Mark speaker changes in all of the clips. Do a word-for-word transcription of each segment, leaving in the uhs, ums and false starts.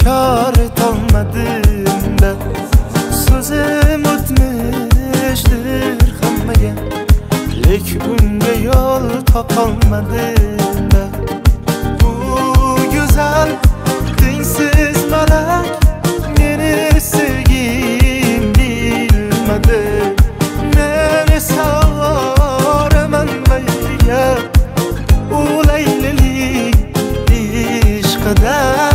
Speaker 1: inkar etolmadim da so'zim o'tmishdir hammaga, lek unga yo'l topolmadim da. Bu go'zal tengsiz malak meni sevgim bilmadi. Men esa oraman mayliga, u laylilik ishqida.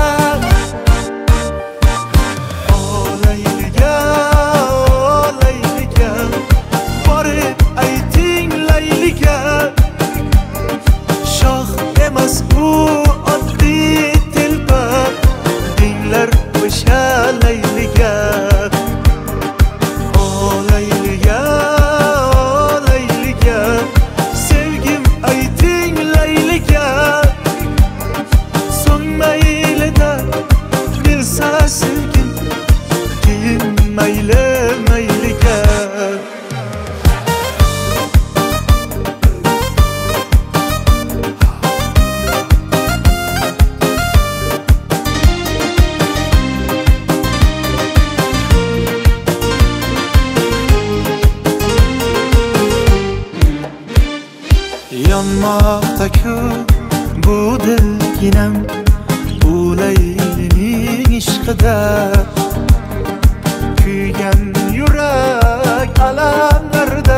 Speaker 1: Bu oddiy telba dinglar o'sha layliga. O layliga, o layliga, sevgim ayting layliga. So'ng maylida bilsa sevgim, keyin mayli mayliga. Yonmoqda-ku bu dilginam, u laylining ishqida. Kuygan yurak alamlarda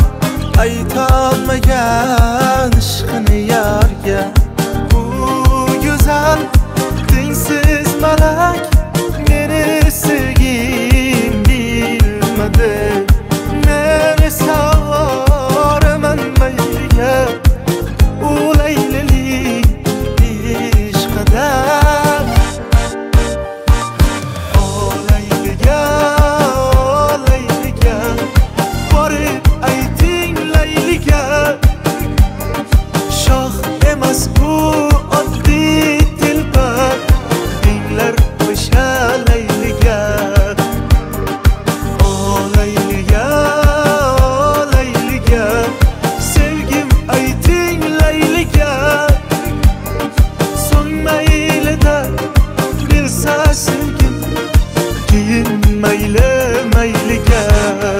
Speaker 1: aytolmagan ishqini yarga. Bu go'zal tengsiz malak meni sevgim bilmadi. Men esa oraman mayliga, u laylilik ishqida. O layliga, o layliga, borib ayting layliga. Shoh emas bu oddiy telba dinglar o'sha layliga. O layliga, o layliga, sevgim ayting layliga. So'ng maylida bilsa sevgim, keyin mayli mayliga.